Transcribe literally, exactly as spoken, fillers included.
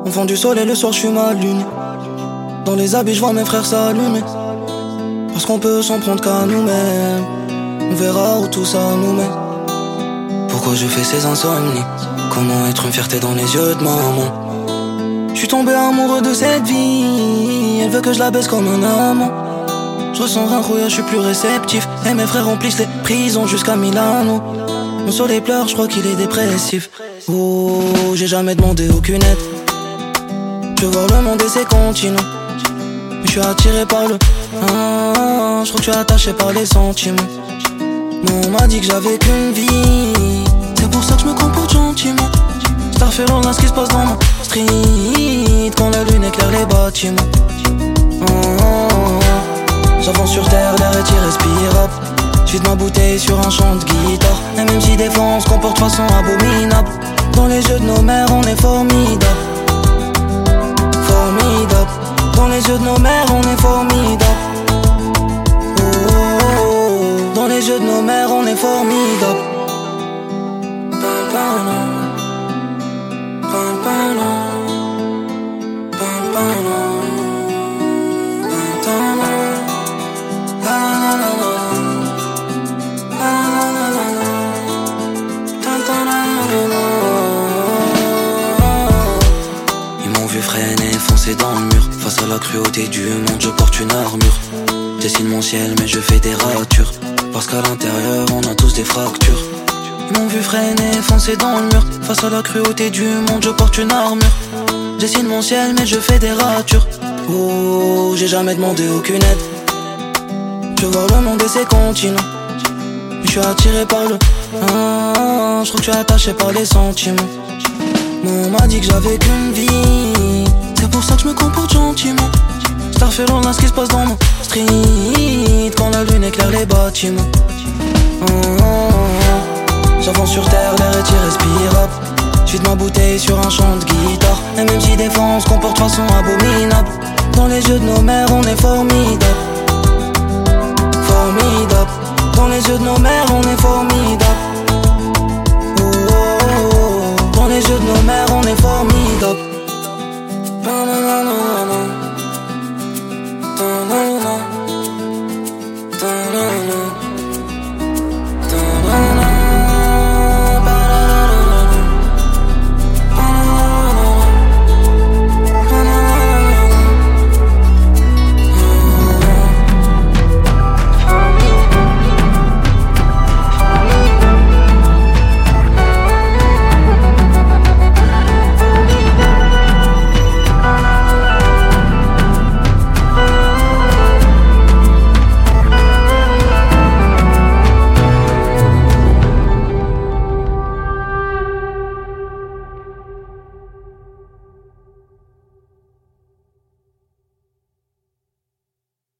Au fond du soleil le soir je suis ma lune. Dans les habits je vois mes frères s'allumer. Parce qu'on peut s'en prendre qu'à nous-mêmes. On verra où tout ça nous mène. Pourquoi je fais ces insomnies? Comment être une fierté dans les yeux de maman? Je suis tombé amoureux de cette vie. Elle veut que je la baisse comme un amant. Je ressens un rouillage, je suis plus réceptif. Et mes frères remplissent les prisons jusqu'à Milano. Mon soleil pleure, je crois qu'il est dépressif. Oh, j'ai jamais demandé aucune aide. Je vois le monde et ses continents. Je suis attiré par le ah, je crois que je suis attaché par les sentiments. Mais on m'a dit que j'avais qu'une vie. C'est pour ça que je me comporte gentiment. Starfield, on a ce qui se passe dans mon street. Quand la lune éclaire les bâtiments. ah, J'avance sur terre, l'air est irrespirable. J'vide ma bouteille sur un champ de guitare. Et même si des fois on se comporte de façon abominable, dans les yeux de nos mères on est formidable. Formidable. Dans les yeux de nos mères on est formidable. Oh, oh, oh. Dans les yeux de nos mères on est formidable. Ils m'ont vu freiner, foncer dans le mur. Face à la cruauté du monde, je porte une armure. Dessine mon ciel, mais je fais des ratures. Parce qu'à l'intérieur, on a tous des fractures. Ils m'ont vu freiner, foncer dans le mur. Face à la cruauté du monde, je porte une armure. Dessine mon ciel, mais je fais des ratures. Oh, j'ai jamais demandé aucune aide. Je vois le monde et ses continents. Je suis attiré par le ah, je crois que je suis attaché par les sentiments. Mais on m'a dit que j'avais qu'une vie. C'est pour ça que je me comporte gentiment. Starfield, on a ce qui se passe dans mon street. Quand la lune éclaire les bâtiments. ah, ah, J'avance sur terre, l'air est irrespirable. J'vide ma bouteille sur un champ de guitare. Et même si des fois on se comporte de façon abominable, dans les yeux de nos mères on est formidable. Formidable. Dans les yeux de nos mères on est formidable. Oh, oh, oh. Dans les yeux de nos mères on est formidable.